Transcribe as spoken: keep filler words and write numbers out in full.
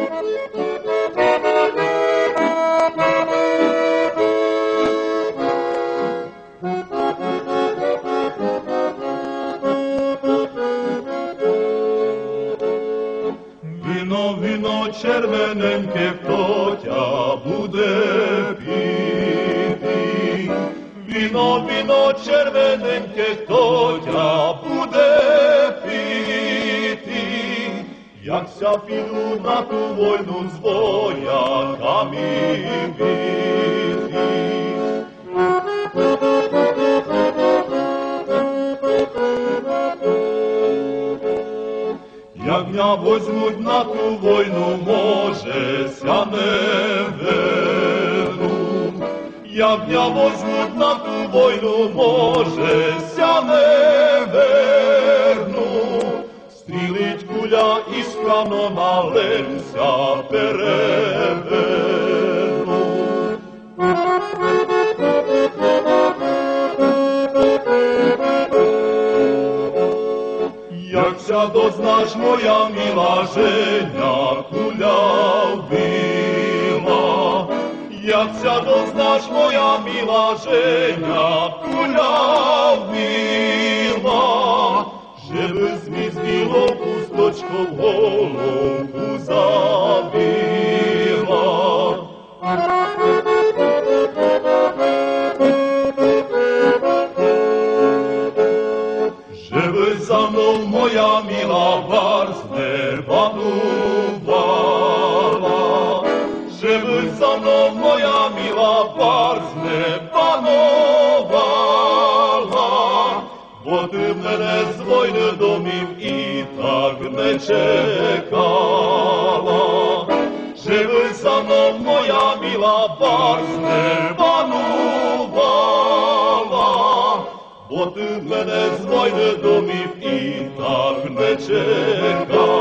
Вино, вино червоненьке, хто тя буде пити? Вино, вино червоненьке, хто тя буде пити? Якся піду на ту войну з вояками бити. Як мене возьмуть на ту войну, може, ся не верну. Як мене возьмуть на ту войну, може, ся не верну. Стрілить куля із канона, лемся переверну. Якся дознаш, моя мила Женя, куля вбила. Якся дознаш, моя мила Женя, куля вбила. Żeby zmizgiło pustочко w голову забила. Żeby za mną moja mila warz nie panowała. Żeby za mną moja mila warz nie panowała. Bo ty mnie z wojny domів i tak nie czekała. Żeby za mną moja mila warz nie panowała. Bo ty mnie z wojny domів i tak nie czekała.